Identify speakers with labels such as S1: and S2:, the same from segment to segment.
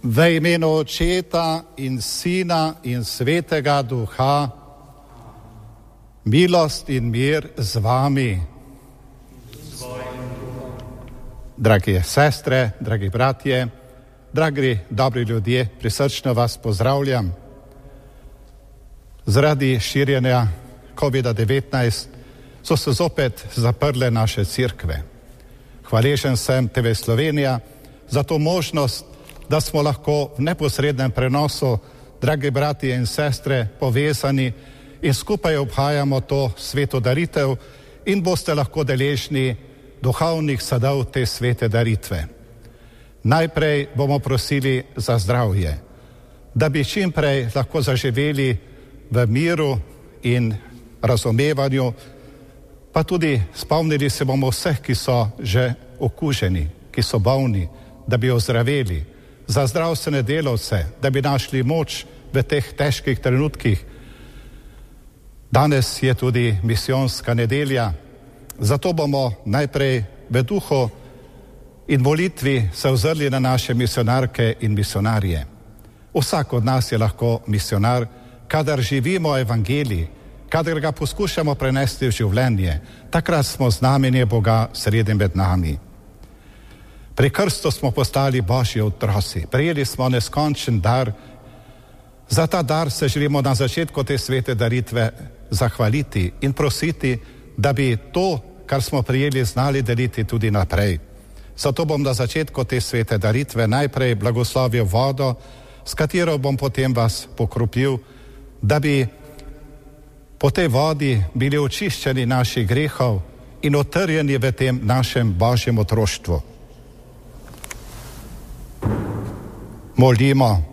S1: V imenu Očeta in Sina in Svetega Duha, milost in mir z vami. Dragi sestre, dragi bratje, dragi dobri ljudje, prisrčno vas pozdravljam. Zaradi širjenja COVID-19 so se zopet zaprle naše cerkve. Hvaležen sem TV Slovenija za to možnost, da smo lahko v neposrednem prenosu, dragi bratje in sestre, povezani in skupaj obhajamo to sveto daritev in boste lahko deležni duhovnih sadov te svete daritve. Najprej bomo prosili za zdravje, da bi čim prej lahko zaživeli v miru in razumevanju, pa tudi spomnili se bomo vseh, ki so že okuženi, ki so bolni, da bi ozdraveli, za zdravstvene delavce, da bi našli moč v teh težkih trenutkih. Danes je tudi misijonska nedelja, zato bomo najprej v duhu in molitvi se ozrli na naše misionarke in misionarje. Vsak od nas je lahko misionar, kadar živimo evangelij, kadar ga poskušamo prenesti v življenje, takrat smo znamenje Boga sredi med nami. Pri krstu smo postali Božji otroci, prejeli smo neskončen dar. Za ta dar se želimo na začetku te svete daritve zahvaliti in prositi, da bi to, kar smo prijeli, znali deliti tudi naprej. Zato bom na začetku te svete daritve najprej blagoslovil vodo, s katero bom potem vas pokropil, da bi po tej vodi bili očiščeni naših grehov in utrjeni v tem našem Božjem otroštvu. Molimo.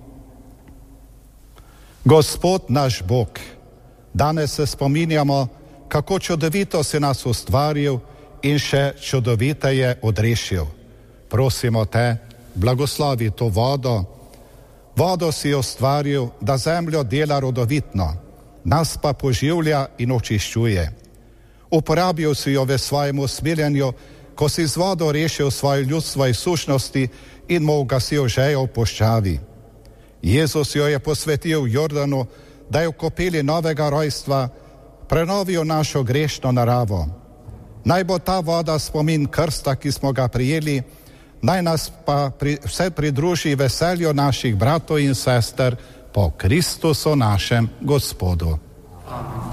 S1: Gospod naš Bog, danes se spominjamo, kako čudovito si nas ustvaril in še čudoviteje odrešil. Prosimo te, blagoslovi to vodo. Vodo si ustvaril, da zemljo dela rodovitno, nas pa poživlja in očiščuje. Uporabil si jo v svojem usmiljenju, ko si z vodo rešil svoje ljudstvo iz sušnosti in mu ugasil žejo v puščavi. Jezus jo je posvetil Jordanu, da je v kopeli novega rojstva prenovil našo grešno naravo. Naj bo ta voda spomin krsta, ki smo ga prijeli, naj nas pa vse pridruži veselju naših bratov in sester po Kristusu našem Gospodu. Amen.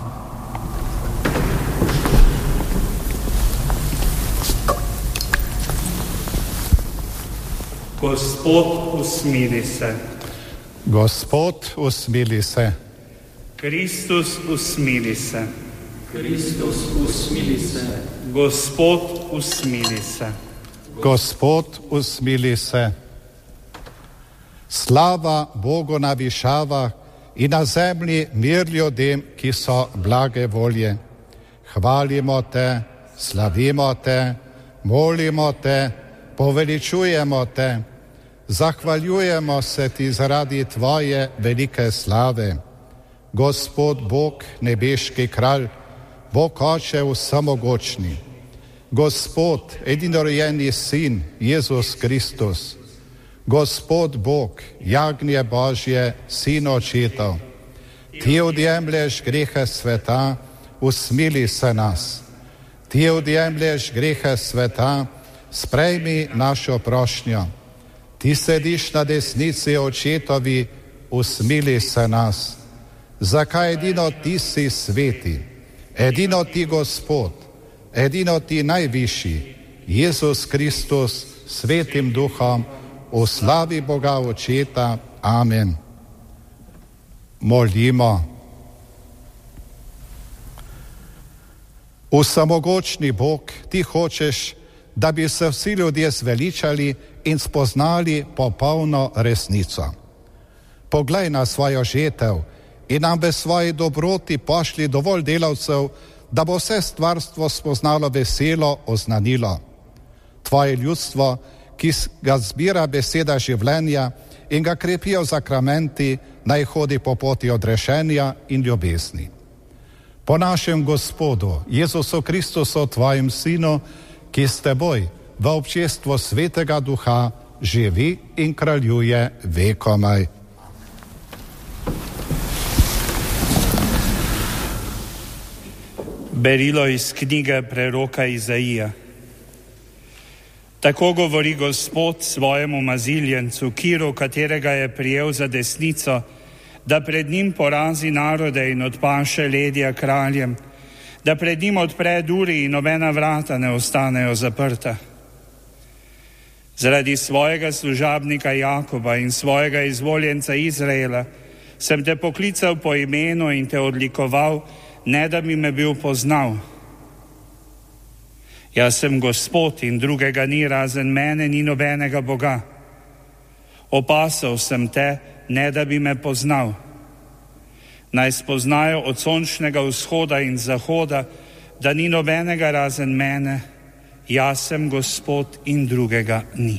S2: Gospod, usmili se.
S1: Gospod, usmili se.
S2: Kristus, usmili se.
S3: Kristus, usmili se.
S2: Gospod, usmili se.
S1: Gospod, usmili se. Slava Bogu na višavah in na zemlji mir ljudem, ki so blage volje. Hvalimo te, slavimo te, molimo te, poveličujemo te, zahvaljujemo se ti zaradi tvoje velike slave. Gospod Bog, nebeški kralj, Bog Oče vsemogočni, Gospod, edinorođeni Sin, Jezus Kristus, Gospod Bog, jagnje Božje, Sin Očetov, ti odjemlješ grehe sveta, usmili se nas. Ti odjemlješ grehe sveta, sprejmi našo prošnjo. Ti sediš na desnici Očetovi, usmili se nas. Zakaj edino ti si sveti, edino ti Gospod, edino ti najvišji, Jezus Kristus, svetim duhom, v slavi Boga Očeta. Amen. Molimo. Vsemogočni Bog, ti hočeš, da bi se vsi ljudje zveličali in spoznali popolno resnico. Poglej na svojo žetev in nam v svoji dobroti pošli dovolj delavcev, da bo vse stvarstvo spoznalo veselo oznanilo. Tvoje ljudstvo, ki ga zbira beseda življenja in ga krepijo zakramenti, naj hodi po poti odrešenja in ljubezni. Po našem Gospodu, Jezusu Kristusu, tvojem Sinu, ki s teboj v občestvu Svetega Duha živi in kraljuje vekomaj.
S2: Berilo iz knjige preroka Izaija. Tako govori Gospod svojemu maziljencu, Kiru, katerega je prijel za desnico, da pred njim porazi narode in odpaše ledja kraljem, da pred njim odpre duri in nobena vrata ne ostanejo zaprta. Zaradi svojega služabnika Jakoba in svojega izvoljenca Izraela sem te poklical po imenu in te odlikoval, ne da bi me bil poznal. Jaz sem Gospod in drugega ni, razen mene ni nobenega Boga. Opasal sem te, ne da bi me poznal. Naj spoznajo od sončnega vzhoda in zahoda, da ni nobenega razen mene, jaz sem Gospod in drugega ni.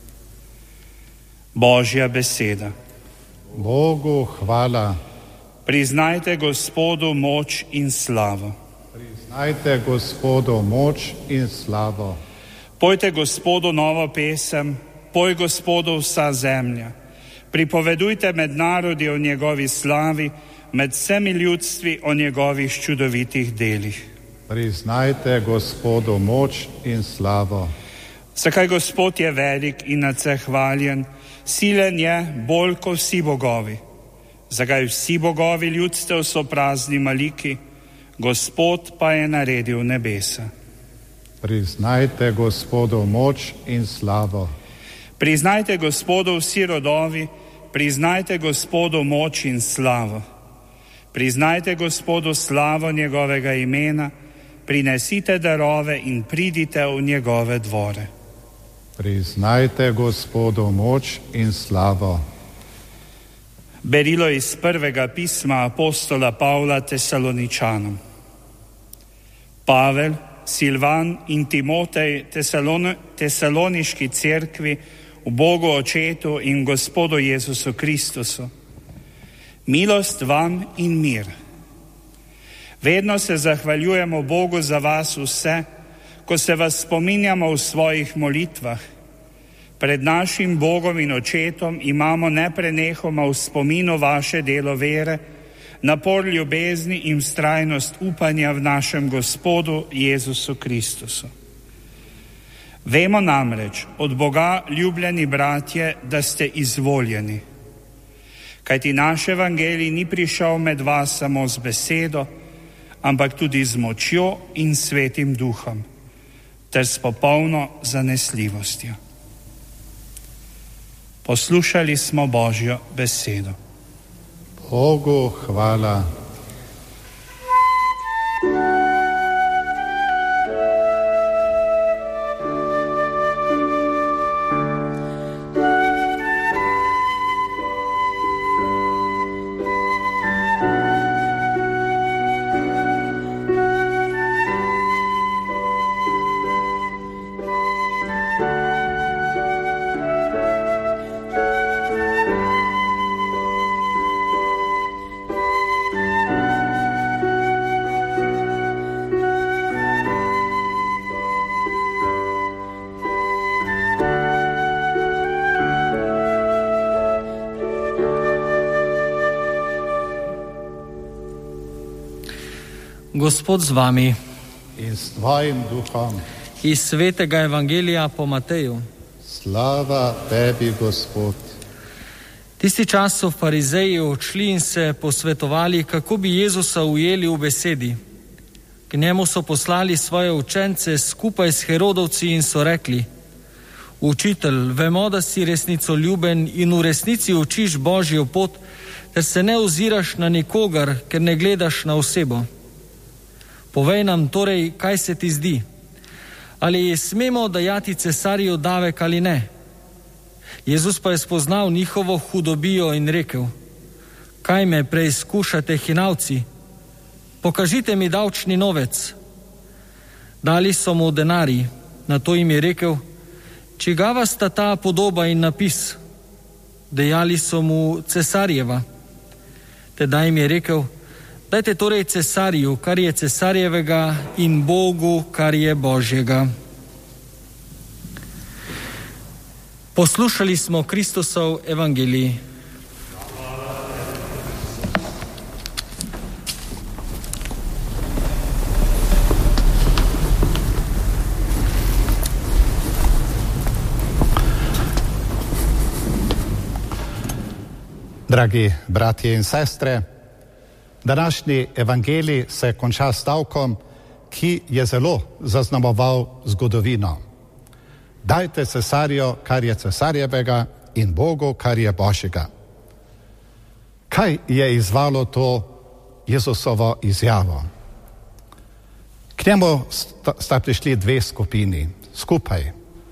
S2: Božja beseda.
S1: Bogu hvala.
S2: Priznajte Gospodu moč in slavo.
S1: Priznajte Gospodu moč in slavo.
S2: Pojte Gospodu novo pesem, poj Gospodu vsa zemlja. Pripovedujte med narodi o njegovi slavi, med vsemi ljudstvi o njegovih čudovitih delih.
S1: Priznajte Gospodu moč in slavo.
S2: Zakaj Gospod je velik in nadvse hvaljen, silen je bolj kot vsi bogovi. Zakaj vsi bogovi ljudstev so prazni maliki, Gospod pa je naredil nebesa.
S1: Priznajte Gospodu moč in slavo.
S2: Priznajte Gospodu vsi rodovi, priznajte Gospodu moč in slavo. Priznajte Gospodu slavo njegovega imena, prinesite darove in pridite v njegove dvore.
S1: Priznajte Gospodu moč in slavo.
S2: Berilo iz prvega pisma apostola Pavla Tesaloničanom. Pavel, Silvan in Timotej tesaloniški cerkvi v Bogu Očetu in Gospodu Jezusu Kristusu. Milost vam in mir. Vedno se zahvaljujemo Bogu za vas vse, ko se vas spominjamo v svojih molitvah. Pred našim Bogom in Očetom imamo neprenehoma v spominu vaše delo vere, napor ljubezni in vztrajnost upanja v našem Gospodu Jezusu Kristusu. Vemo namreč, od Boga ljubljeni bratje, da ste izvoljeni. Kajti naš evangelij ni prišel med vas samo z besedo, ampak tudi z močjo in svetim duhom, ter s popolno zanesljivostjo. Poslušali smo Božjo besedo.
S1: Bogu hvala.
S3: Gospod z vami.
S1: In s tvojim duhom.
S3: Iz svetega evangelija po Mateju.
S1: Slava tebi, Gospod.
S3: Tisti čas so farizeji odšli in se posvetovali, kako bi Jezusa ujeli v besedi. K njemu so poslali svoje učence skupaj s Herodovci in so rekli: Učitelj, vemo, da si resnicoljuben in v resnici učiš Božjo pot, ter se ne oziraš na nikogar, ker ne gledaš na osebo. Povej nam torej, kaj se ti zdi. Ali smemo dajati cesarju davek ali ne? Jezus pa je spoznal njihovo hudobijo in rekel: Kaj me preizkušate, hinavci? Pokažite mi davčni novec. Dali so mu denarij, nato jim je rekel: Čigava sta ta podoba in napis? Dejali so mu: Cesarjeva. Tedaj jim je rekel: Dajte torej cesarju, kar je cesarjevega, in Bogu, kar je Božjega. Poslušali smo Kristusov evangelij.
S1: Dragi bratje in sestre, današnji evangelij se konča s stavkom, ki je zelo zaznamoval zgodovino. Dajte cesarju, kar je cesarjevega, in Bogu, kar je Božjega. Kaj je izzvalo to Jezusovo izjavo? K njemu sta prišli dve skupini skupaj.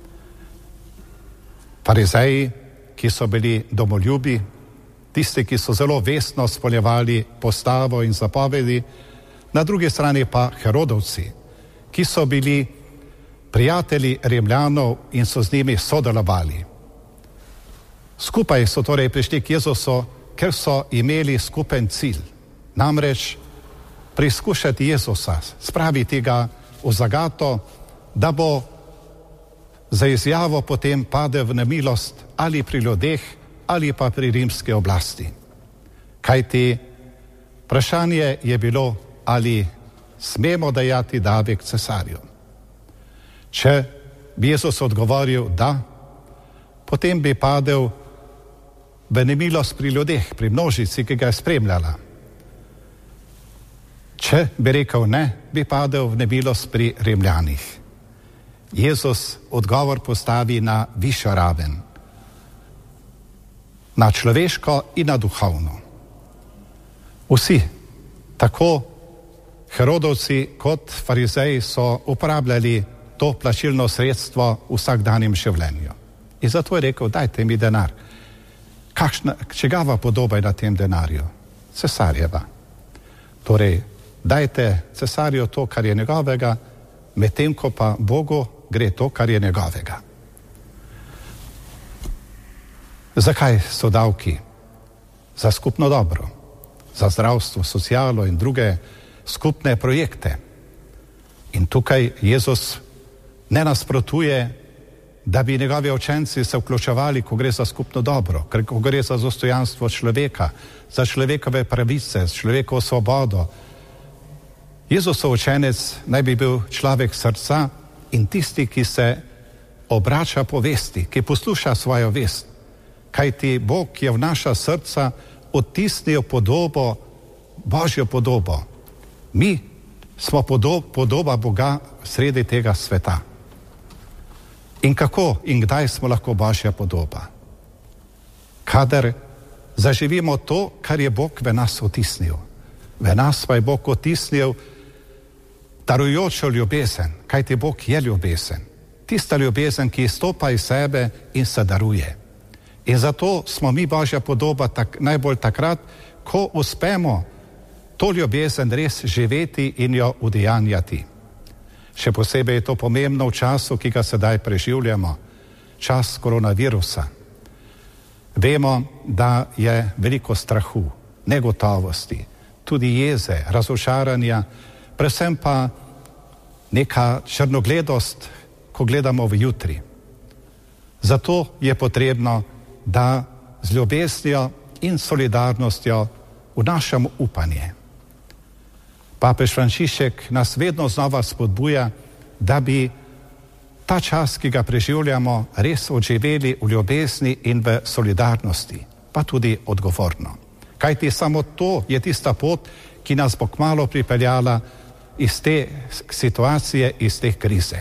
S1: Farizeji, ki so bili domoljubi, tisti, ki so zelo vestno spoljevali postavo in zapovedi, na drugi strani pa Herodovci, ki so bili prijatelji Rimljanov in so z njimi sodelovali. Skupaj so torej prišli k Jezusu, ker so imeli skupen cilj, namreč preizkušati Jezusa, spraviti ga v zagato, da bo za izjavo potem padel v nemilost ali pri ljudeh ali pa pri rimski oblasti. Kajti vprašanje je bilo, ali smemo dajati davek cesarju. Če bi Jezus odgovoril da, potem bi padel v nemilost pri ljudeh, pri množici, ki ga je spremljala. Če bi rekel ne, bi padel v nemilost pri Rimljanih. Jezus odgovor postavi na višjo raven, na človeško in na duhovno. Vsi, tako Herodovci kot farizeji, so uporabljali to plačilno sredstvo v vsakdanjem življenju. In zato je rekel, dajte mi denar. Čigava podoba je na tem denarju? Cesarjeva. Torej, dajte cesarju to, kar je njegovega, medtem ko pa Bogu gre to, kar je njegovega. Zakaj so davki? Za skupno dobro, za zdravstvo, socialo in druge skupne projekte. In tukaj Jezus ne nasprotuje, da bi njegovi učenci se vključevali, ko gre za skupno dobro, ko gre za dostojanstvo človeka, za človekove pravice, za človekovo svobodo. Jezusov učenec naj bi bil človek srca in tisti, ki se obrača po vesti, ki posluša svojo vest. Kajti Bog je v naša srca odtisnil podobo, Božjo podobo. Mi smo podoba Boga sredi tega sveta. In kako in kdaj smo lahko Božja podoba? Kadar zaživimo to, kar je Bog v nas odtisnil. V nas pa je Bog odtisnil darujočo ljubezen, kajti Bog je ljubezen. Tista ljubezen, ki izstopa iz sebe in se daruje. In zato smo mi Božja podoba najbolj takrat, ko uspemo to ljubezen res živeti in jo udejanjati. Še posebej je to pomembno v času, ki ga sedaj preživljamo, čas koronavirusa. Vemo, da je veliko strahu, negotovosti, tudi jeze, razočaranja, predvsem pa neka črnogledost, ko gledamo v jutri. Zato je potrebno, da z ljubeznijo in solidarnostjo vnašamo upanje. Papež Frančišek nas vedno znova spodbuja, da bi ta čas, ki ga preživljamo, res odživeli v ljubezni in v solidarnosti, pa tudi odgovorno. Kajti samo to je tista pot, ki nas bo kmalu pripeljala iz te situacije, iz te krize.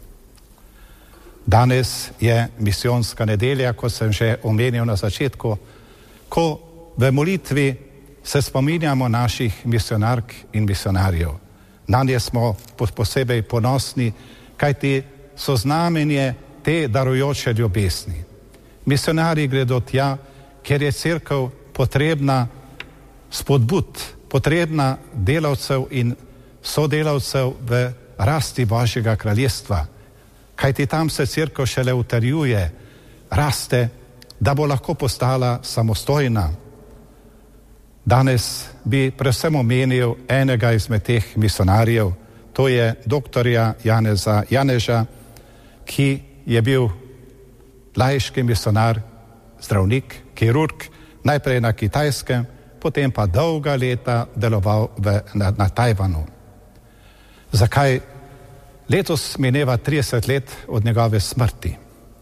S1: Danes je misijonska nedelja, kot sem že omenil na začetku, ko v molitvi se spominjamo naših misionark in misionarjev. Nanje smo posebej ponosni, kajti so znamenje te darujoče ljubezni. Misionarji gredo tja, ker je cerkev potrebna spodbud, potrebna delavcev in sodelavcev v rasti Božjega kraljestva. Kajti tam se cerkev šele utrjuje, raste, da bo lahko postala samostojna. Danes bi predvsem omenil enega izmed teh misionarjev, to je doktorja Janeza Janeža, ki je bil laiški misionar, zdravnik, kirurg, najprej na Kitajskem, potem pa dolga leta deloval na Tajvanu. Zakaj? Letos mineva 30 let od njegove smrti.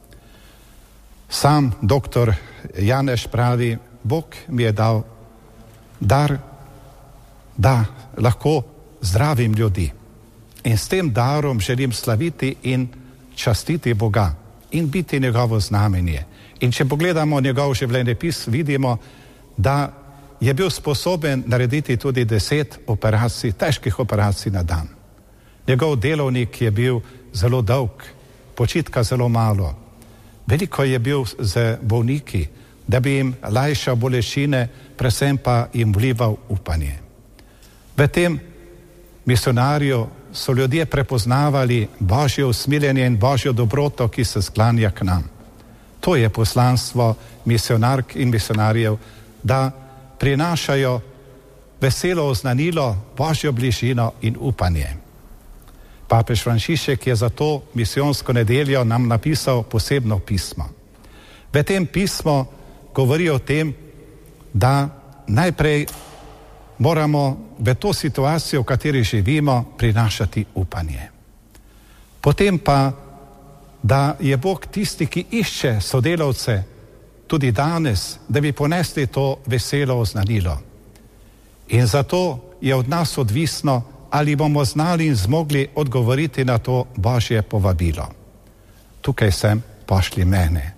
S1: Sam doktor Janez pravi, Bog mi je dal dar, da lahko zdravim ljudi. In s tem darom želim slaviti in častiti Boga in biti njegovo znamenje. In če pogledamo njegov življenjepis, vidimo, da je bil sposoben narediti tudi 10 operacij, težkih operacij na dan. Njegov delovnik je bil zelo dolg, počitka zelo malo. Veliko je bil z bolniki, da bi jim lajšal bolečine, predvsem pa jim vlival upanje. V tem misionarju so ljudje prepoznavali Božje usmiljenje in Božjo dobroto, ki se sklanja k nam. To je poslanstvo misionark in misionarjev, da prinašajo veselo oznanilo, Božjo bližino in upanje. Papež Frančišek je za to misijonsko nedeljo nam napisal posebno pismo. V tem pismu govori o tem, da najprej moramo v to situacijo, v kateri živimo, prinašati upanje. Potem pa, da je Bog tisti, ki išče sodelavce tudi danes, da bi ponesli to veselo oznanilo. In zato je od nas odvisno, ali bomo znali in zmogli odgovoriti na to Božje povabilo. Tukaj sem, pošlji mene.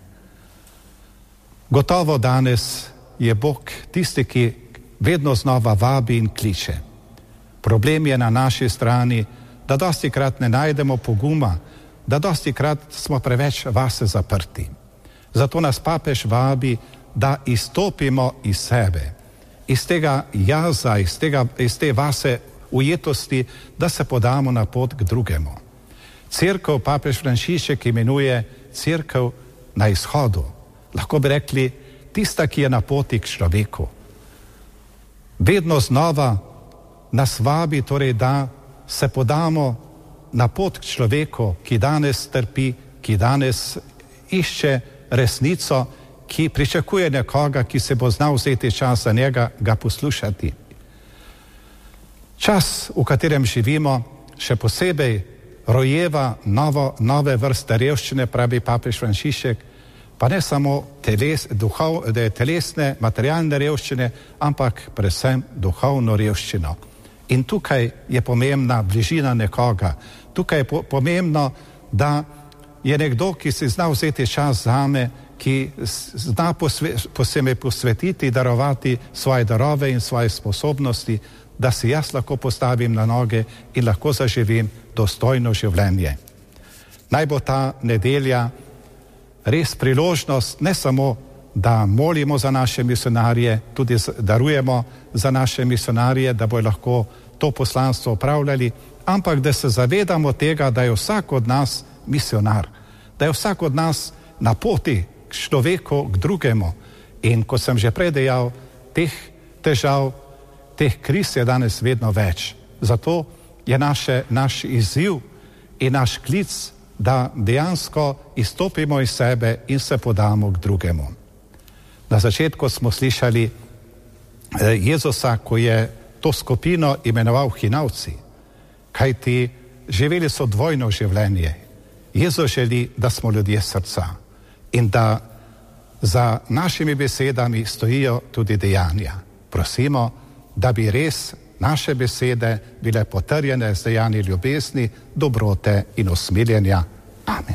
S1: Gotovo danes je Bog tisti, ki vedno znova vabi in kliče. Problem je na naši strani, da dostikrat ne najdemo poguma, da dostikrat smo preveč vase zaprti. Zato nas papež vabi, da izstopimo iz sebe, iz tega jaza, iz te vase ujetosti, da se podamo na pot k drugemu. Cerkev papež Frančišek imenuje cerkev na izhodu. Lahko bi rekli, tista, ki je na poti k človeku. Vedno znova nas vabi, torej, da se podamo na pot k človeku, ki danes trpi, ki danes išče resnico, ki pričakuje nekoga, ki se bo znal vzeti čas za njega, ga poslušati. Čas, v katerem živimo, še posebej rojeva nove vrste revščine, pravi papež Frančišek, pa ne samo telesne, materialne revščine, ampak predvsem duhovno revščino. In tukaj je pomembna bližina nekoga. Tukaj je pomembno, da je nekdo, ki si zna vzeti čas zame, ki zna posebej posvetiti, darovati svoje darove in svoje sposobnosti, da si jaz lahko postavim na noge in lahko zaživim dostojno življenje. Naj bo ta nedelja res priložnost, ne samo, da molimo za naše misionarje, tudi darujemo za naše misionarje, da bojo lahko to poslanstvo opravljali, ampak da se zavedamo tega, da je vsak od nas misionar, da je vsak od nas na poti k človeku, k drugemu. In kot sem že prej dejal, teh težav, teh kriz je danes vedno več. Zato je naš izziv in naš klic, da dejansko izstopimo iz sebe in se podamo k drugemu. Na začetku smo slišali Jezusa, ko je to skupino imenoval hinavci, kajti živeli so dvojno življenje. Jezus želi, da smo ljudje srca in da za našimi besedami stojijo tudi dejanja. Prosimo, da bi res naše besede bile potrjene z dejanji ljubezni, dobrote in usmiljenja. Amen.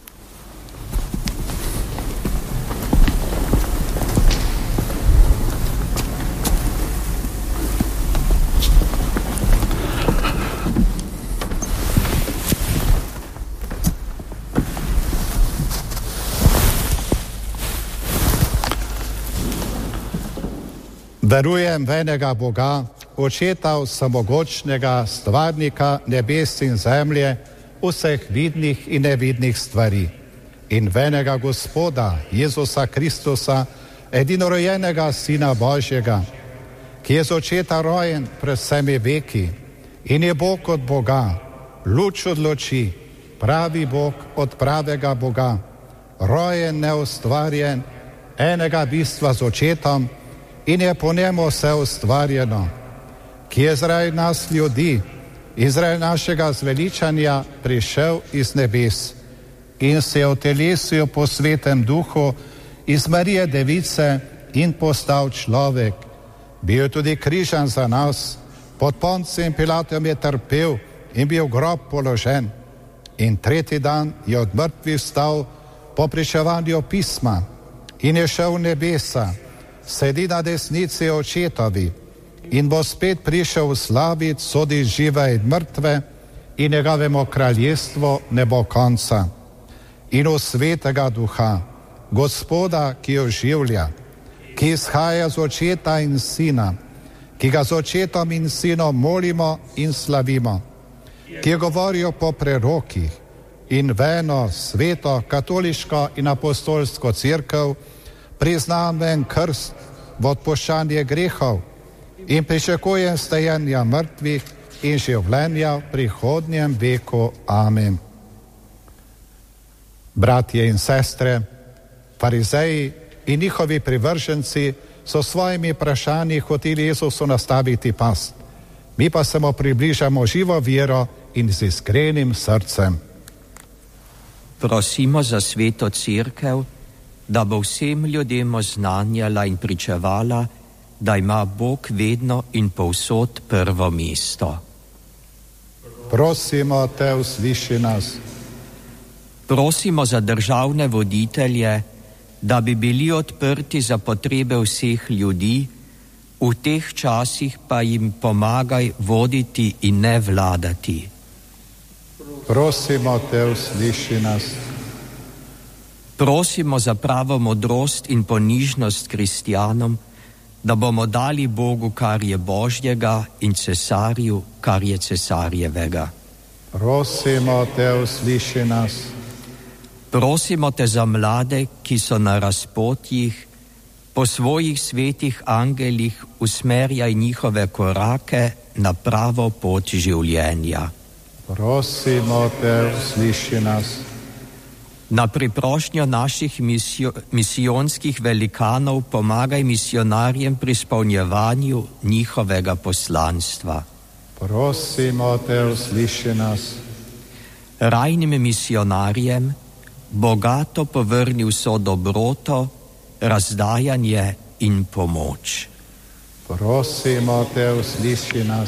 S1: Verujem v enega Boga, Očeta vsemogočnega, stvarnika nebes in zemlje, vseh vidnih in nevidnih stvari, in v enega Gospoda Jezusa Kristusa, edinorojenega Sina Božjega, ki je z Očeta rojen pred vsemi veki in je Bog od Boga, luč od luči, pravi Bog od pravega Boga, rojen, neustvarjen, enega bistva z očetom in je po njemu vse ustvarjeno, ki je zaradi nas ljudi in zaradi našega zveličanja prišel iz nebes in se je utelesil po svetem duhu iz Marije Device in postal človek. Bil je tudi križan za nas, pod Poncijem Pilatom je trpel in bil v grob položen. In tretji dan je od mrtvih vstal po pričevanju pisma in je šel v nebesa, sedi na desnici očetovi in bo spet prišel v slavi, sodi žive in mrtve in njegovemu kraljestvu ne bo konca. In v svetega duha, Gospoda, ki oživlja, ki izhaja z očeta in sina, ki ga z očetom in sinom molimo in slavimo, ki je govoril po prerokih in v eno sveto, katoliško in apostolsko cerkev, priznaven krst v odpuščanje grehov in pričakujem stajenja mrtvih in življenja v prihodnjem veku. Amen. Bratje in sestre, farizeji in njihovi privrženci so svojimi vprašanji hoteli Jezusu nastaviti past. Mi pa se mu približamo živo vero in z iskrenim srcem.
S4: Prosimo za sveto cerkev, da bo vsem ljudem oznanjala in pričevala, da ima Bog vedno in povsod prvo mesto.
S1: Prosimo te, usliši nas.
S4: Prosimo za državne voditelje, da bi bili odprti za potrebe vseh ljudi, v teh časih pa jim pomagaj voditi in ne vladati.
S1: Prosimo te, usliši nas.
S4: Prosimo za pravo modrost in ponižnost kristjanom, da bomo dali Bogu, kar je Božjega, in cesarju, kar je cesarjevega.
S1: Prosimo te, usliši nas.
S4: Prosimo te za mlade, ki so na razpotjih, po svojih svetih angelih usmerjaj njihove korake na pravo pot življenja.
S1: Prosimo te, usliši nas.
S4: Na priprošnjo naših misijonskih velikanov pomagaj misionarjem pri izpolnjevanju njihovega poslanstva.
S1: Prosimo te, usliši nas.
S4: Rajnim misionarjem bogato povrni vso dobroto, razdajanje in pomoč.
S1: Prosimo te, usliši nas.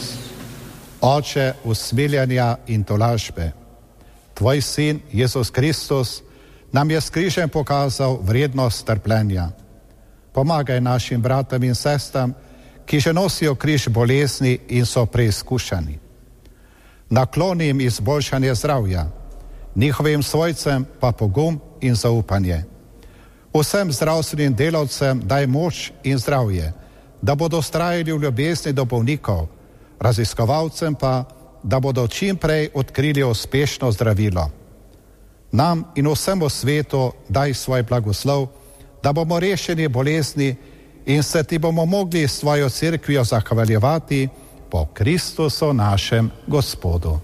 S1: Oče usmiljanja in tolažbe, tvoj sin Jezus Kristus nam je s križem pokazal vrednost trpljenja. Pomagaj našim bratom in sestram, ki že nosijo križ bolezni in so preizkušani. Nakloni jim izboljšanje zdravja, njihovim svojcem pa pogum in zaupanje. Vsem zdravstvenim delavcem daj moč in zdravje, da bodo vztrajali v ljubezni do bolnikov, raziskovalcem pa, da bodo čim prej odkrili uspešno zdravilo. Nam in vsemu svetu daj svoj blagoslov, da bomo rešeni bolezni in se ti bomo mogli s tvojo cerkvijo zahvaljevati po Kristusu našem Gospodu.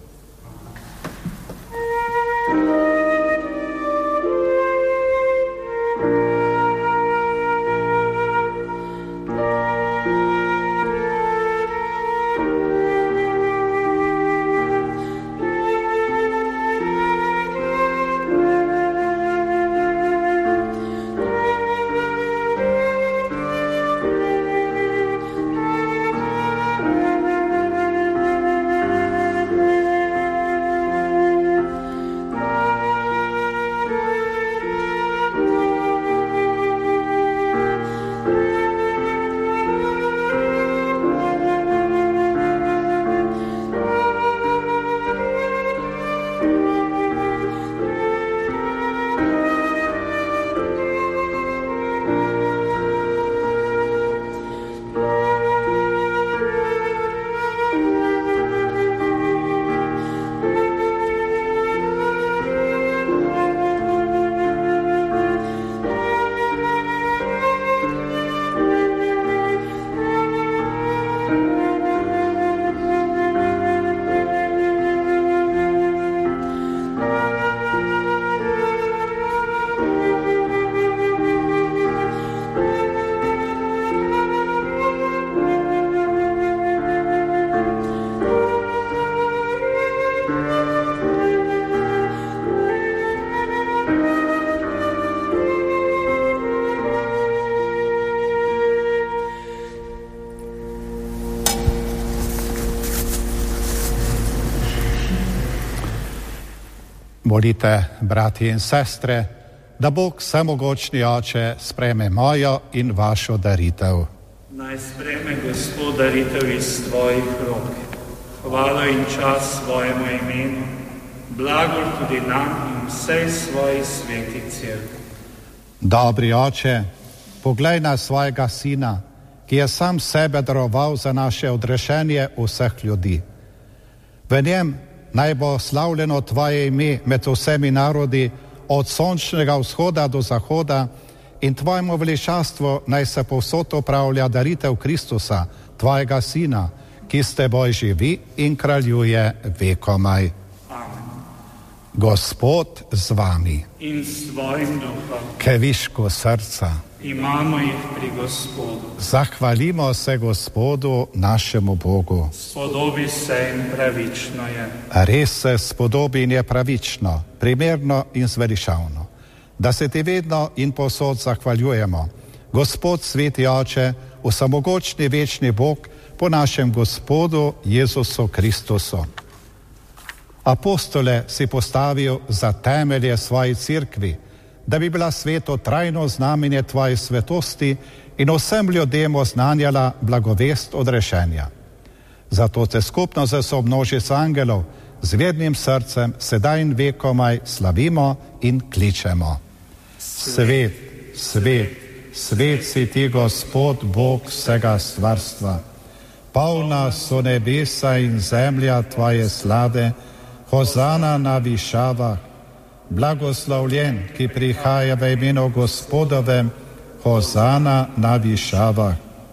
S1: Molite, brati in sestre, da Bog vsemogočni Oče sprejme mojo in vašo daritev.
S2: Naj sprejme Gospod daritev iz tvojih rok. Hvalo in čas svojemu imenu, blagor tudi nam in vsej svoji sveti cerkvi.
S1: Dobri Oče, poglej na svojega Sina, ki je sam sebe daroval za naše odrešenje vseh ljudi. V njem naj bo slavljeno tvoje ime med vsemi narodi, od sončnega vzhoda do zahoda, in tvojemu veličastvu naj se povsod opravlja daritev Kristusa, tvojega Sina, ki s teboj živi in kraljuje vekomaj.
S2: Amen.
S1: Gospod z vami.
S2: In s tvojim duhom.
S1: Keviško srca.
S2: Imamo jih pri Gospodu.
S1: Zahvalimo se Gospodu, našemu Bogu.
S2: Spodobi se in pravično je.
S1: Res se spodobi in je pravično, primerno in zveličavno, da se ti vedno in povsod zahvaljujemo. Gospod, sveti Oče, vsemogočni večni Bog, po našem Gospodu Jezusu Kristusu. Apostole si postavil za temelje svoji cerkvi, da bi bila sveto trajno znamenje tvoje svetosti in vsem ljudem oznanjala blagovest odrešenja. Zato te skupno z sobmnožico angelov z vednim srcem sedaj in vekomaj slavimo in kličemo. Svet, svet, svet si ti, Gospod Bog vsega stvarstva. Polna so nebesa in zemlja tvoje slave, hozana na višavah. Blagoslovljen, ki prihaja v imenu Gospodovem, hozana na višavah.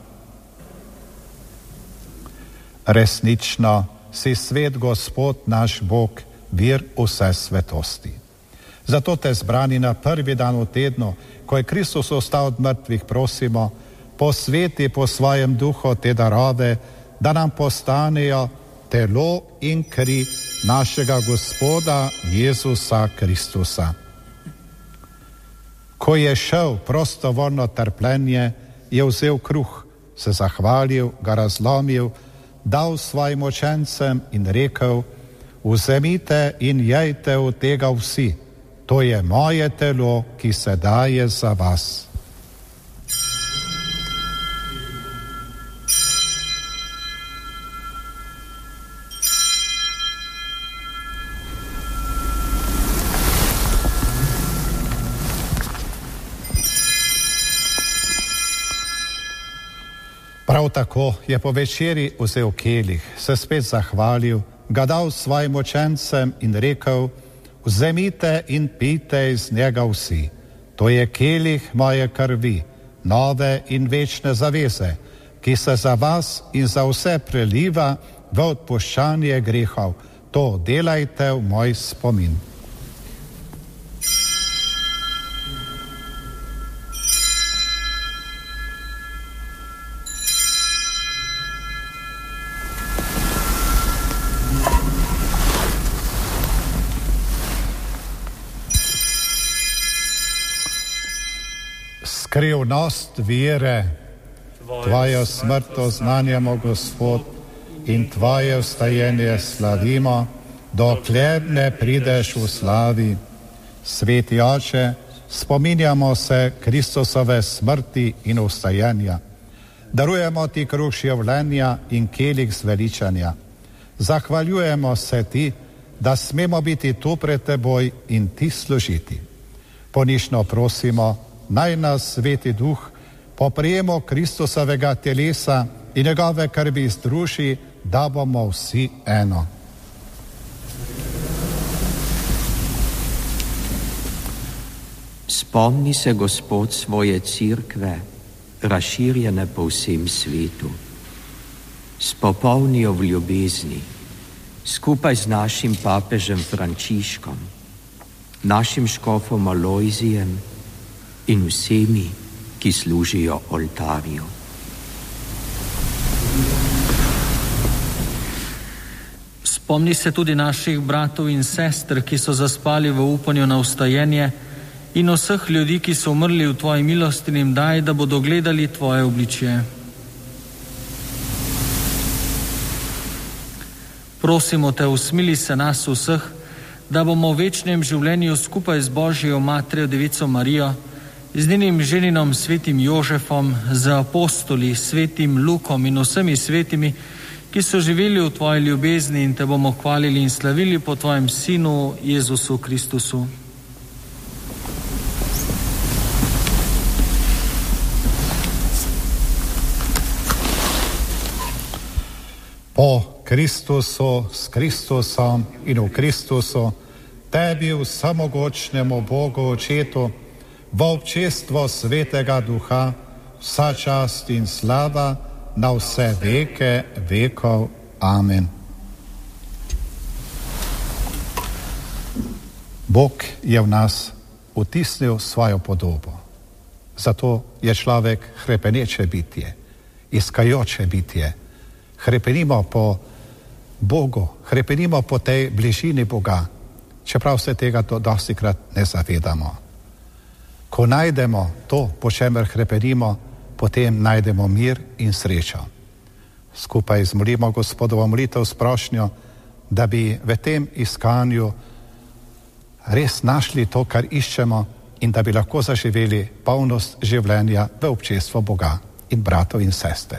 S1: Resnično si svet, Gospod naš Bog, vir vse svetosti. Zato te zbrani na prvi dan v tednu, ko je Kristus vstal od mrtvih, prosimo, posveti po svojem duhu te darove, da nam postanejo telo in kri našega Gospoda Jezusa Kristusa. Ko je šel prostovoljno trpljenje, je vzel kruh, se zahvalil, ga razlomil, dal svojim učencem in rekel: vzemite in jejte od tega vsi, to je moje telo, ki se daje za vas. Prav tako je po večeri vzel kelih, se spet zahvalil, ga dal svojim učencem in rekel: vzemite in pijte iz njega vsi, to je kelih moje krvi, nove in večne zaveze, ki se za vas in za vse preliva v odpuščanje grehov. To delajte v moj spomin. Skrivnost vere, tvojo smrt oznanjamo, Gospod, in tvoje vstajenje slavimo, dokler ne prideš v slavi. Sveti Oče, spominjamo se Kristusove smrti in vstajenja. Darujemo ti kruh življenja in kelih zveličanja. Zahvaljujemo se ti, da smemo biti tu pred teboj in ti služiti. Ponižno prosimo, naj nas sveti duh po prijemu Kristusovega telesa in njegove krvi združi, da bomo vsi eno.
S4: Spomni se, Gospod, svoje cerkve, razširjene po vsem svetu. Spopolni jo v ljubezni, skupaj z našim papežem Frančiškom, našim škofom Alojzijem in vsemi, ki služijo oltarju.
S3: Spomni se tudi naših bratov in sester, ki so zaspali v upanju na vstajenje, in vseh ljudi, ki so umrli v tvoji milosti, in jim daj, da bodo gledali tvoje obličje. Prosimo te, usmili se nas vseh, da bomo v večnem življenju skupaj z Božjo Materjo Devico Marijo, z njenim ženinom svetim Jožefom, z apostoli, svetim Lukom in vsemi svetimi, ki so živeli v tvoji ljubezni, in te bomo hvalili in slavili po tvojem Sinu Jezusu Kristusu.
S1: Po Kristusu, s Kristusom in v Kristusu, tebi vsemogočnemu Bogu Očetu, v občestvo Svetega Duha, vsa čast in slava na vse veke vekov. Amen. Bog je v nas vtisnil svojo podobo. Zato je človek hrepeneče bitje, iskajoče bitje. Hrepenimo po Bogu, hrepenimo po tej bližini Boga, čeprav se tega dostikrat ne zavedamo. Ko najdemo to, po čemer hrepenimo, potem najdemo mir in srečo. Skupaj zmolimo Gospodovo molitev s prošnjo, da bi v tem iskanju res našli to, kar iščemo, in da bi lahko zaživeli polnost življenja v občestvu Boga in bratov in sester.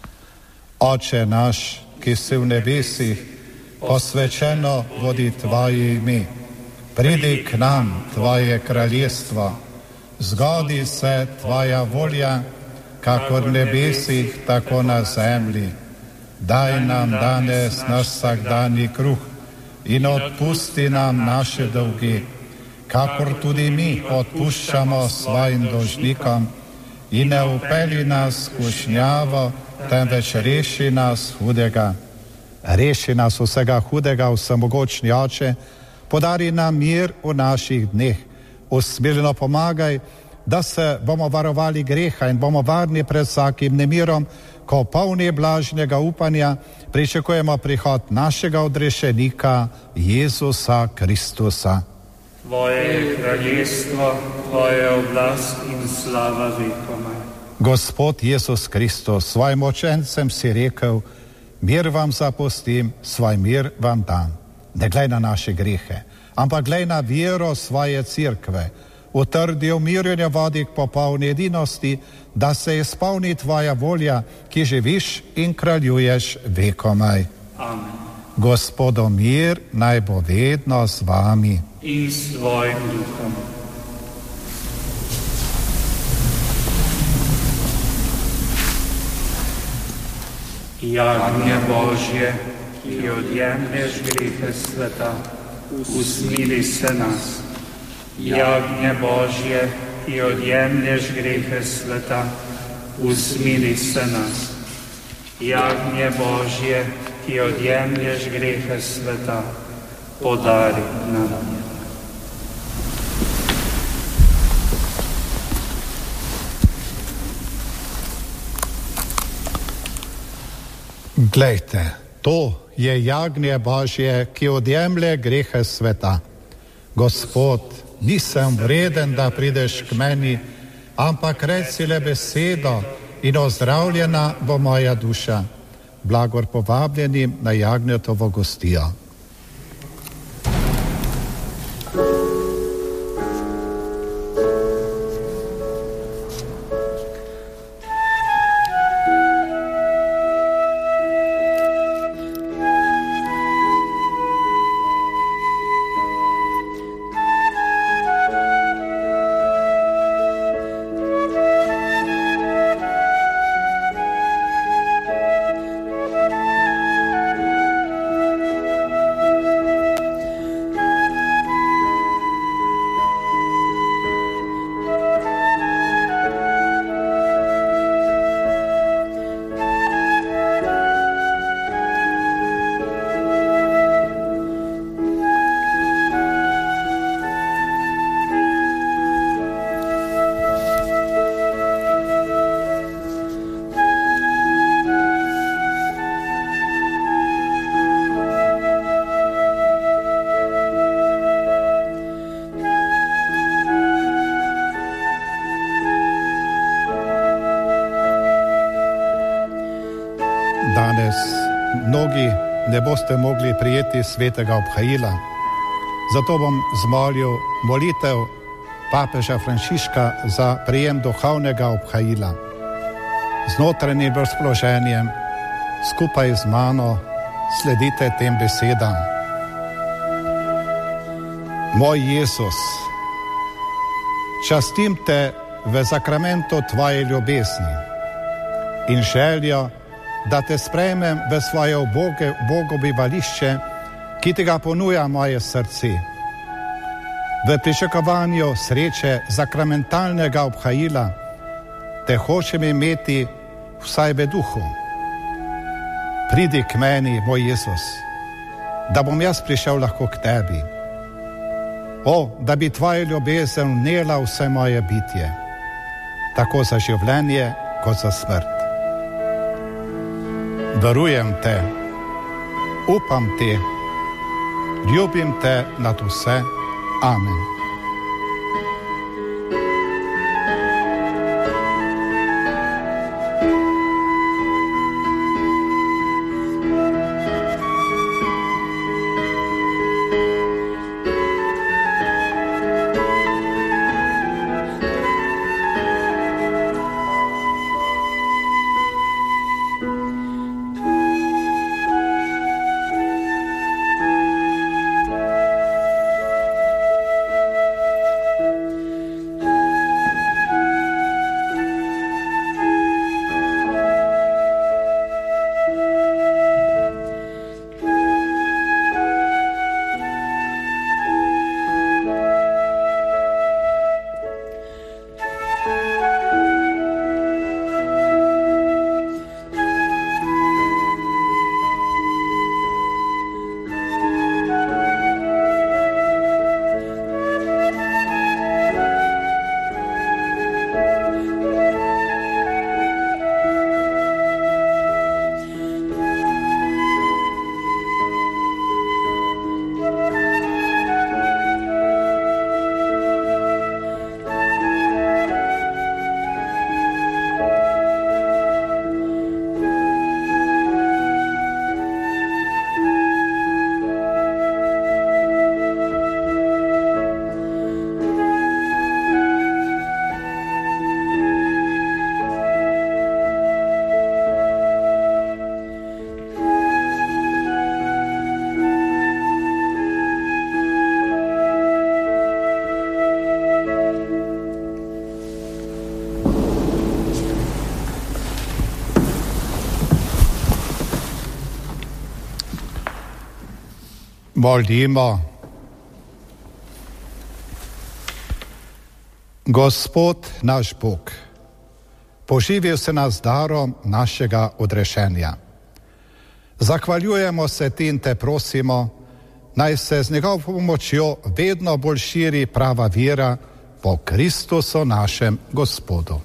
S1: Oče naš, ki si v nebesih, posvečeno vodi tvoje ime. Pridi k nam tvoje kraljestvo, zgodi se tvoja volja, kakor v nebesih, tako na zemlji. Daj nam danes naš vsakdanji kruh in odpusti nam naše dolgi, kakor tudi mi odpuščamo svojim dolžnikom, in ne vpelji nas v skušnjavo, temveč reši nas hudega. Reši nas vsega hudega, vsemogočni Oče, podari nam mir v naših dneh. Usmiljeno pomagaj, da se bomo varovali greha in bomo varni pred vsakim nemirom, ko polni blažnega upanja pričakujemo prihod našega odrešenika Jezusa Kristusa.
S2: Tvoje je kraljestvo, tvoja oblast in slava vekomaj.
S1: Gospod Jezus Kristus, svojim učencem si rekel: mir vam zapustim, svoj mir vam dam. Ne glej na naše grehe, ampak glej na vero svoje cerkve. Utrdi umirjanje vodi k popolni edinosti, da se izpolni tvoja volja, ki živiš in kraljuješ vekomaj.
S2: Amen.
S1: Gospodov mir naj bo vedno z vami.
S2: In s tvojim duhom. Jagnje Božje, ki odjemlješ grehe sveta, usmili se nas. Jagnje Božje, ki odjemlješ grehe sveta, usmili se nas. Jagnje Božje, ki odjemlješ grehe sveta, podari nam mir.
S1: Glejte, to je jagnje Božje, ki odjemlje grehe sveta. Gospod, nisem vreden, da prideš k meni, ampak reci le besedo in ozdravljena bo moja duša. Blagor povabljenim na jagnjetovo gostijo. Danes mnogi ne boste mogli prijeti svetega obhajila, Zato bom zmolil molitev papeža Frančiška za prijem duhovnega obhajila. Z notranjim razpoloženjem skupaj z mano sledite tem besedam. Moj Jezus, častim te v zakramentu tvoje ljubezni in željo, da te sprejmem v svoje bogobivališče, ki ti ga ponuja moje srce. V pričakovanju sreče zakramentalnega obhajila te hočem imeti vsaj v duhu. Pridi k meni, moj Jezus, da bom jaz prišel lahko k tebi. O, da bi tvoja ljubezen vnela vse moje bitje, tako za življenje kot za smrt. Verujem te, upam te, ljubim te nad vse. Amen. Molimo. Gospod naš Bog, poživil se nas darom našega odrešenja. Zahvaljujemo se ti in te prosimo, naj se z njegovo pomočjo vedno bolj širi prava vera po Kristusu našem Gospodu.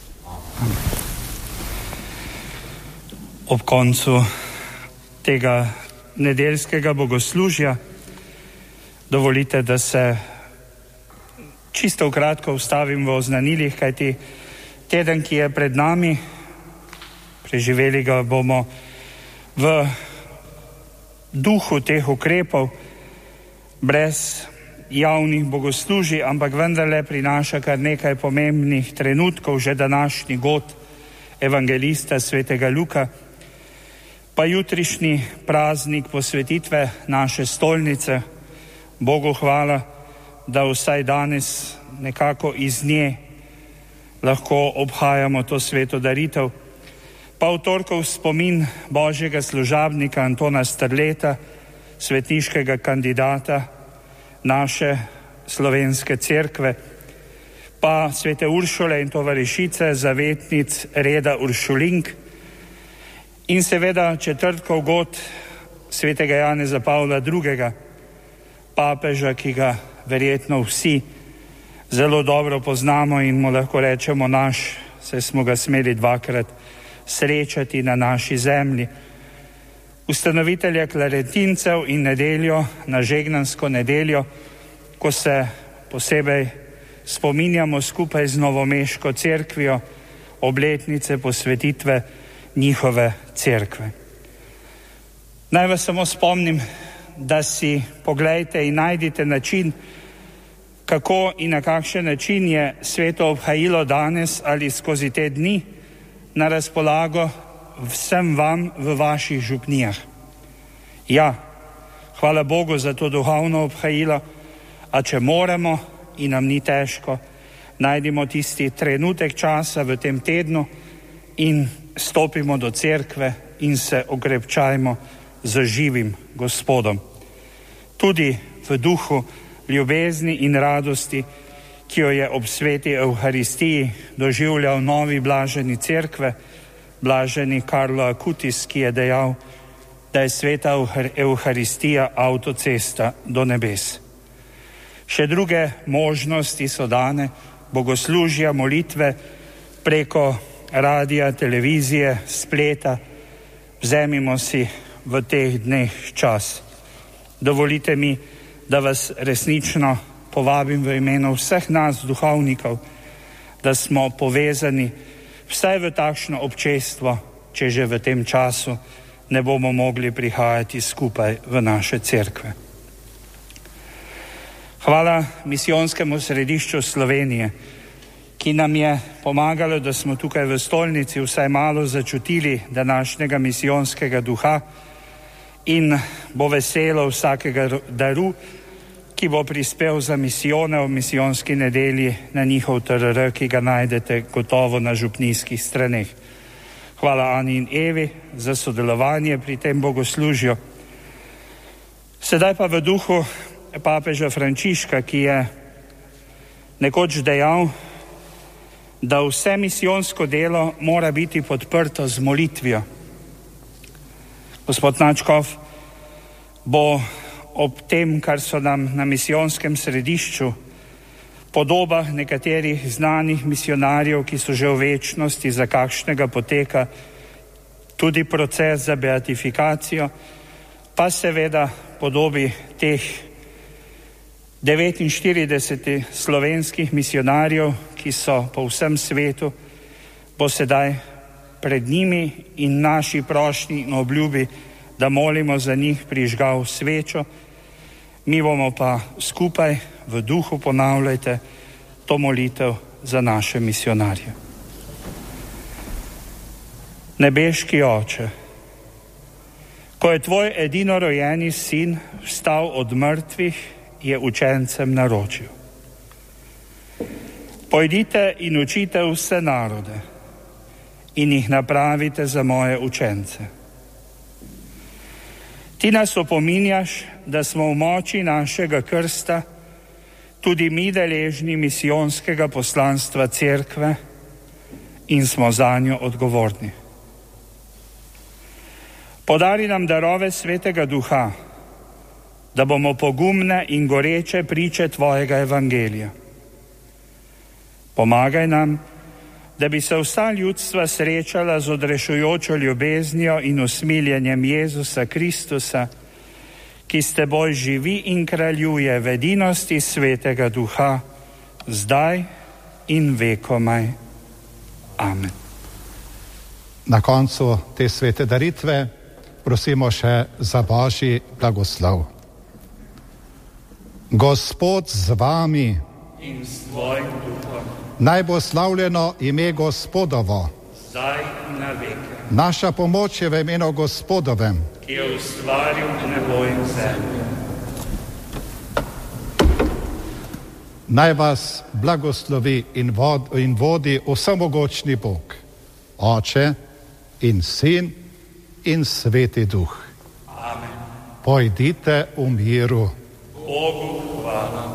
S2: Ob koncu tega nedeljskega bogoslužja dovolite, da se čisto kratko ustavim v oznanilih, kajti teden, ki je pred nami, preživeli ga bomo v duhu teh ukrepov, brez javnih bogoslužij, ampak vendarle prinaša kar nekaj pomembnih trenutkov, že današnji god evangelista svetega Luka, pa jutrišnji praznik posvetitve naše stolnice. Bogu hvala, da vsaj danes nekako iz nje lahko obhajamo to sveto daritev. Pa v torkov spomin božjega služabnika Antona Strleta, svetniškega kandidata naše slovenske cerkve, pa svete Uršule in tovarišice, zavetnic reda Uršulink, in seveda četrtkov god svetega Janeza Pavla II., papeža, ki ga verjetno vsi zelo dobro poznamo in mu lahko rečemo naš, saj smo ga smeli dvakrat srečati na naši zemlji. Ustanovitelja klaretincev in nedeljo, na žegnansko nedeljo, ko se posebej spominjamo skupaj z novomeško cerkvijo obletnice posvetitve njihove cerkve. Naj vas samo spomnim, da si poglejte in najdite način, kako in na kakšen način je sveto obhajilo danes ali skozi te dni na razpolago vsem vam v vaših župnijah. Ja, hvala Bogu za to duhovno obhajilo, a če moramo in nam ni težko, najdimo tisti trenutek časa v tem tednu in stopimo do cerkve in se okrepčajmo z živim Gospodom. Tudi v duhu ljubezni in radosti, ki jo je ob sveti Evharistiji doživljal novi blaženi cerkve, blaženi Karlo Acutis, ki je dejal, da je sveta Evharistija avtocesta do nebes. Še druge možnosti so dane, bogoslužja, molitve preko radija, televizije, spleta. Vzemimo si v teh dneh čas. Dovolite mi, da vas resnično povabim v imenu vseh nas duhovnikov, da smo povezani vsaj v takšno občestvo, če že v tem času ne bomo mogli prihajati skupaj v naše cerkve. Hvala misijonskemu središču Slovenije, ki nam je pomagalo, da smo tukaj v stolnici vsaj malo začutili današnjega misijonskega duha in bo veselo vsakega daru, ki bo prispel za misijone v misijonski nedelji na njihov TRR, ki ga najdete gotovo na župnijskih straneh. Hvala Ani in Evi za sodelovanje pri tem bogoslužju. Sedaj pa v duhu papeža Frančiška, ki je nekoč dejal, da vse misijonsko delo mora biti podprto z molitvijo. Gospod Načkov bo ob tem, kar so nam na misijonskem središču, podobah nekaterih znanih misionarjev, ki so že v večnosti, za kakšnega poteka tudi proces za beatifikacijo, pa seveda podobi teh 49 slovenskih misionarjev, ki so po vsem svetu, bo sedaj pred njimi in naši prošnji in obljubi, da molimo za njih, prižgal svečo. Mi bomo pa skupaj v duhu ponavljajte to molitev za naše misionarje. Nebeški Oče, ko je tvoj edinorojeni sin vstal od mrtvih, je učencem naročil: pojdite in učite vse narode in jih napravite za moje učence. Ti nas opominjaš, da smo v moči našega krsta tudi mi deležni misijonskega poslanstva cerkve in smo zanjo odgovorni. Podari nam darove Svetega Duha, da bomo pogumne in goreče priče tvojega evangelija. Pomagaj nam, da bi se vsa ljudstva srečala z odrešujočo ljubeznijo in usmiljenjem Jezusa Kristusa, ki s teboj živi in kraljuje v edinosti Svetega Duha, zdaj in vekomaj. Amen.
S1: Na koncu te svete daritve prosimo še za Božji blagoslov. Gospod z vami
S2: In s tvojim duhom.
S1: Naj bo slavljeno ime Gospodovo.
S2: Zdaj in na veke.
S1: Naša pomoč je v imenu Gospodovem,
S2: ki je ustvaril nebo in zemljo.
S1: Naj vas blagoslovi in vodi vsemogočni Bog, Oče in Sin in Sveti Duh.
S2: Amen.
S1: Pojdite v miru.
S2: Bogu hvala.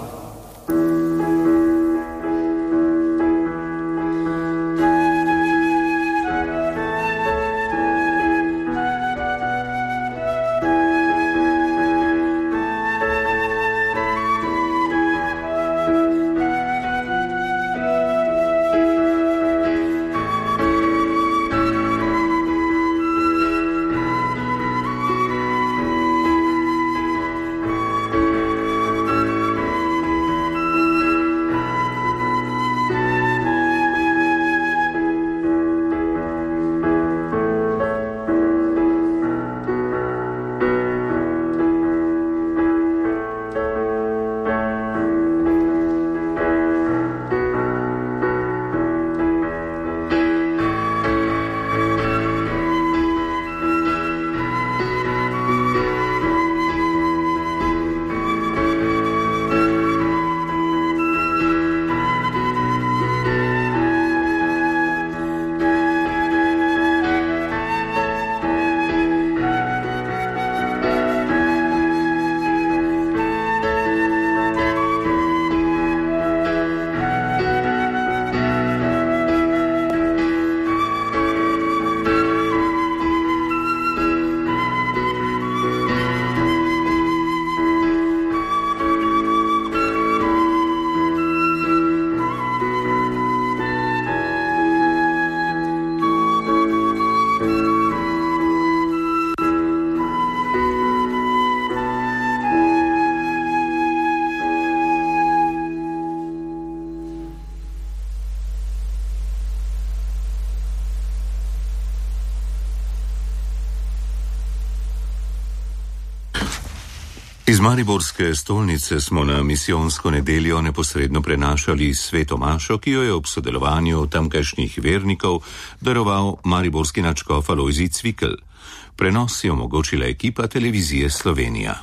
S5: mariborske stolnice smo na misijonsko nedeljo neposredno prenašali sveto mašo, ki jo je ob sodelovanju tamkajšnjih vernikov daroval mariborski nadškof Alojzij Cvikl. Prenos je omogočila ekipa Televizije Slovenija.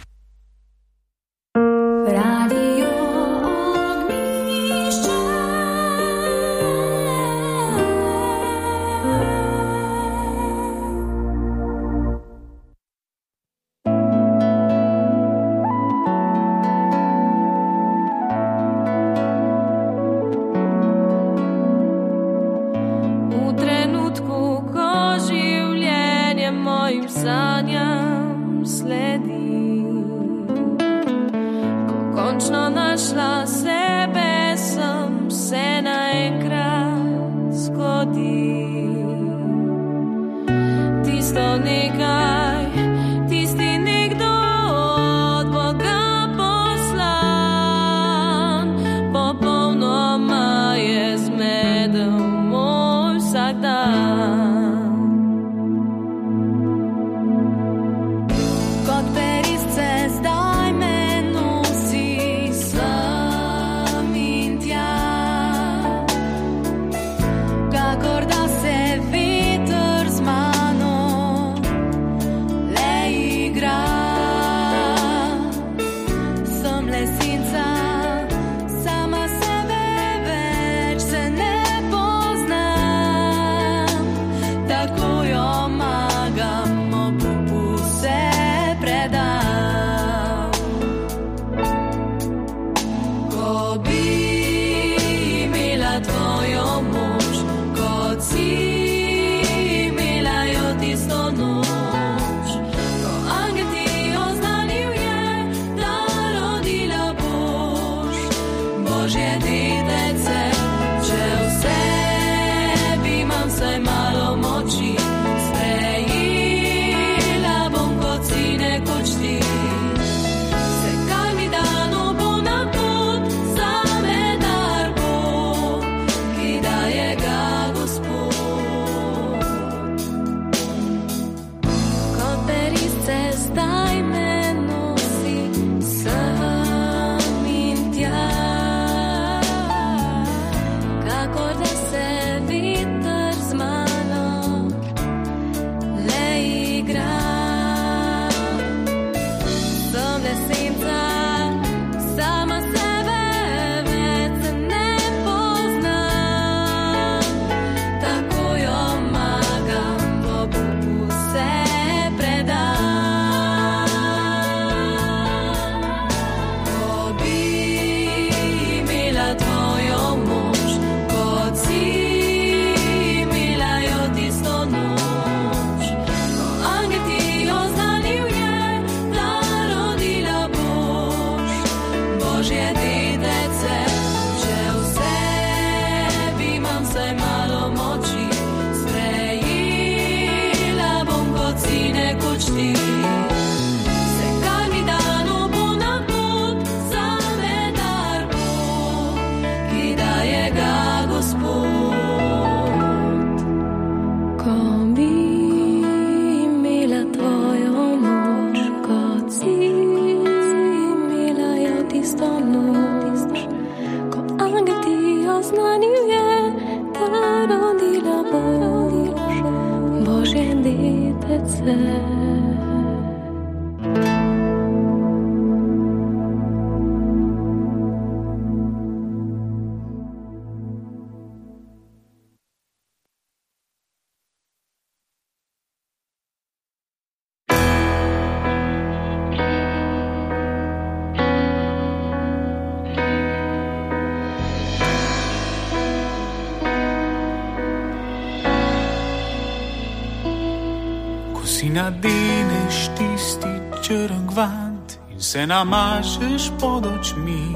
S6: Si nadeneš tisti črn gvant in se namažeš pod očmi,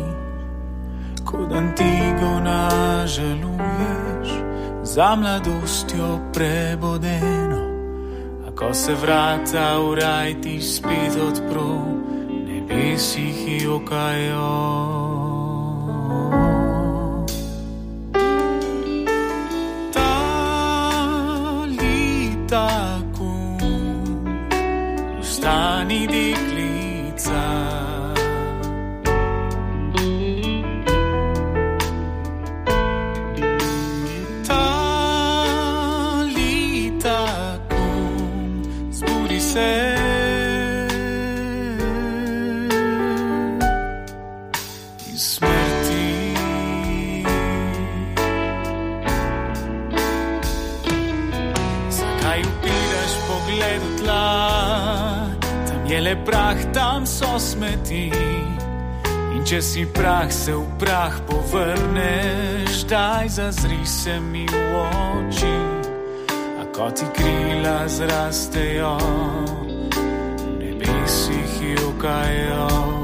S6: kot Antigona žaluješ za mladostjo prebodeno. A ko se vrata v raj ti spet odpro, nebesih jokajo. Stani deklica, Kdaj upiraš pogledu tla, tam je le prah, tam so smeti. In če si prah, se v prah povrneš, daj zazri se mi v oči. A ko ti krila zrastejo, v nebesih jokajo.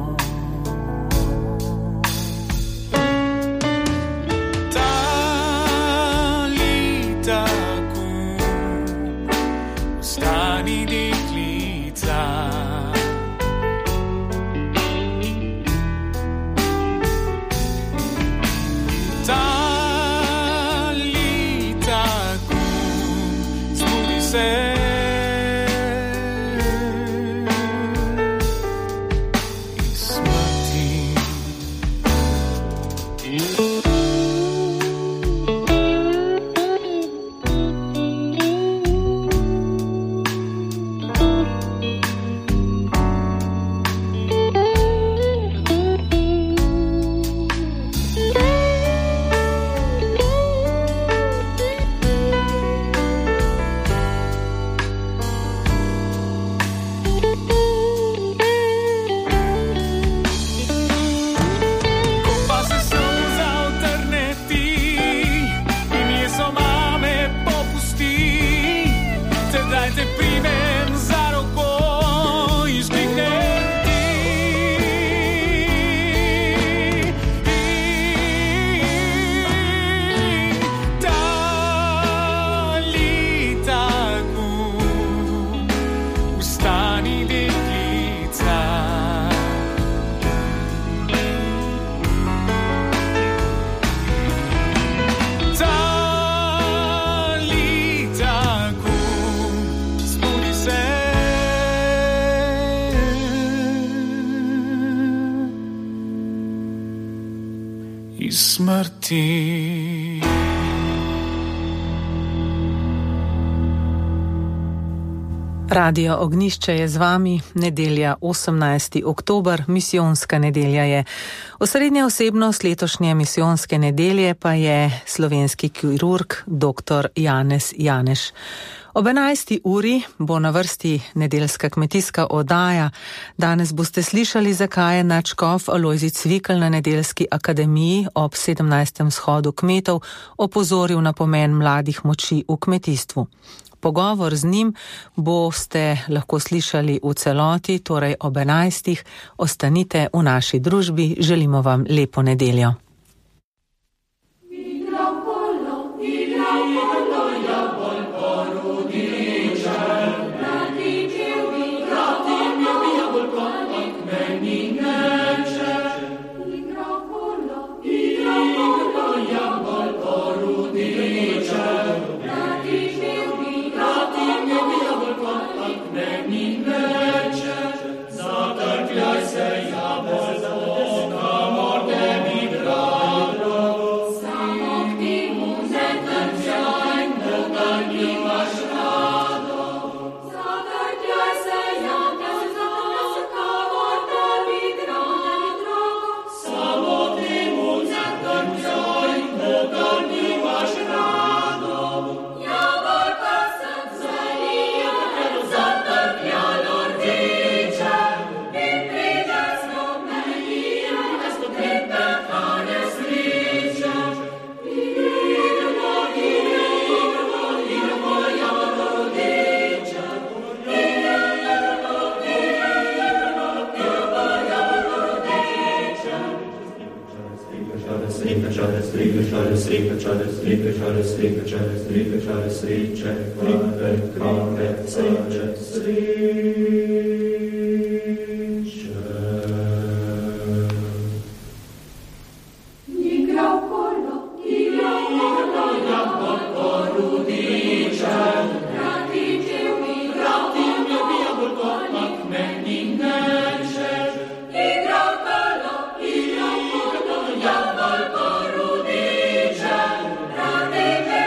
S6: Smrti.
S7: Radio Ognjišče je z vami, nedelja 18. oktober, misijonska nedelja je. Osrednja osebnost letošnje misijonske nedelje pa je slovenski kirurg dr. Janez Janeš. Ob 11. uri bo na vrsti nedeljska kmetijska oddaja. Danes boste slišali, zakaj je nadškof Alojzij Cvikl na Nedeljski akademiji ob 17. shodu kmetov opozoril na pomen mladih moči v kmetijstvu. Pogovor z njim boste lahko slišali v celoti, torej ob 11. Ostanite v naši družbi, želimo vam lepo nedeljo.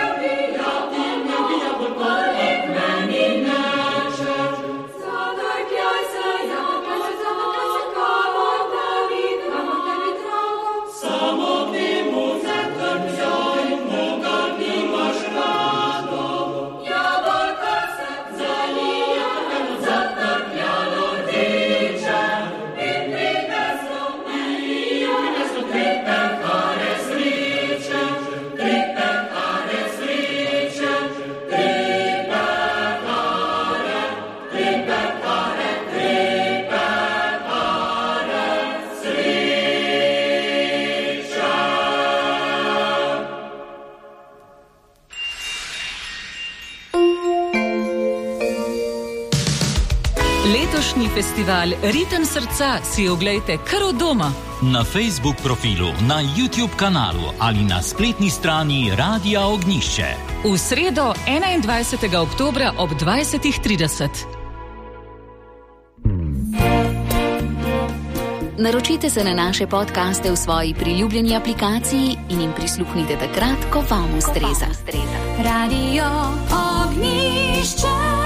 S8: Zadaj Letošnji festival Ritem srca si oglejte kar od doma.
S9: Na Facebook profilu, na YouTube kanalu ali na spletni strani Radia Ognjišče.
S8: V sredo 21. oktobra ob 20:30.
S10: Naročite se na naše podcaste v svoji priljubljeni aplikaciji in jim prisluhnite takrat, ko vam ustreza. Radio Ognjišče.